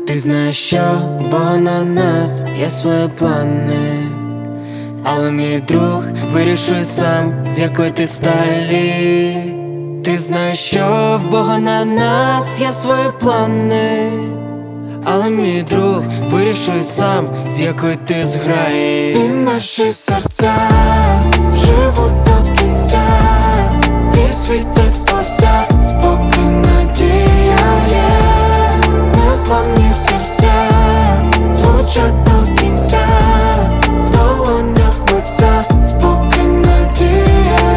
Ти знаєш, що в Бога на нас є свої плани, але мій друг вирішує сам, з якої ти сталі. Ти знаєш, що в Бога на нас є свої плани, але мій друг вирішує сам, з якої ти зграї. І наші серця живуть до кінця і світять творця, поки надія є. Незламні серця звучать до кінця, в долонях биться, поки надія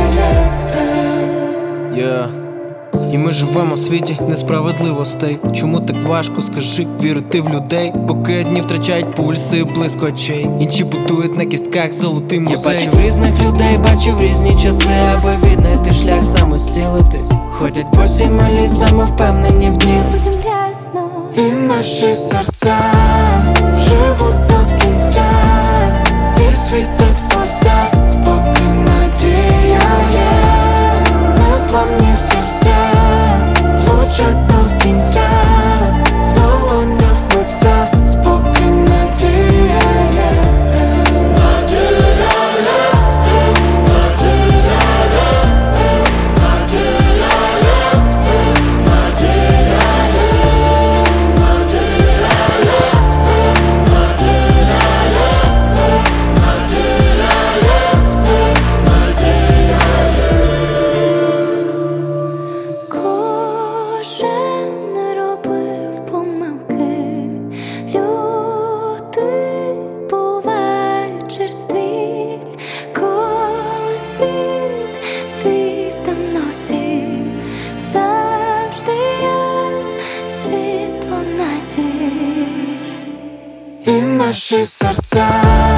є. І ми живемо в світі несправедливостей. Чому так важко, скажи, вірити в людей? Поки одні втрачають пульси, близько очей, інші будують на кістках золотий музей. Я бачив різних людей, бачив різні часи, аби віднайти шлях самозцілитись. Ходять босі малі, самовпевнені в дні. Потім грязно. І наші серця живуть до кінця і світять творця, поки надія є. Незламні серця звучать до кінця, в долонях биться, поки надія є. Кожен робив помилки, люди бувають черстві, коли світ твій в темноті, завжди є світло надії. І наші серця